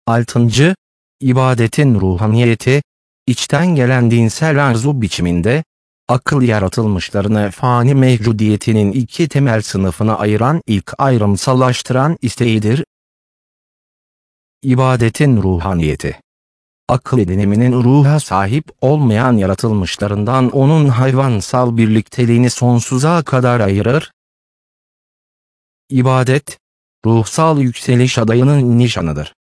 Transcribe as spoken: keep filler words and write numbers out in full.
Altıncı, ibadetin ruhaniyeti, içten gelen dinsel arzu biçiminde, akıl yaratılmışlarını fani mevcudiyetinin iki temel sınıfına ayıran ilk ayrımsallaştıran isteğidir. İbadetin ruhaniyeti, akıl ediniminin ruha sahip olmayan yaratılmışlarından onun hayvansal birlikteliğini sonsuza kadar ayırır. İbadet, ruhsal yükseliş adayının nişanıdır.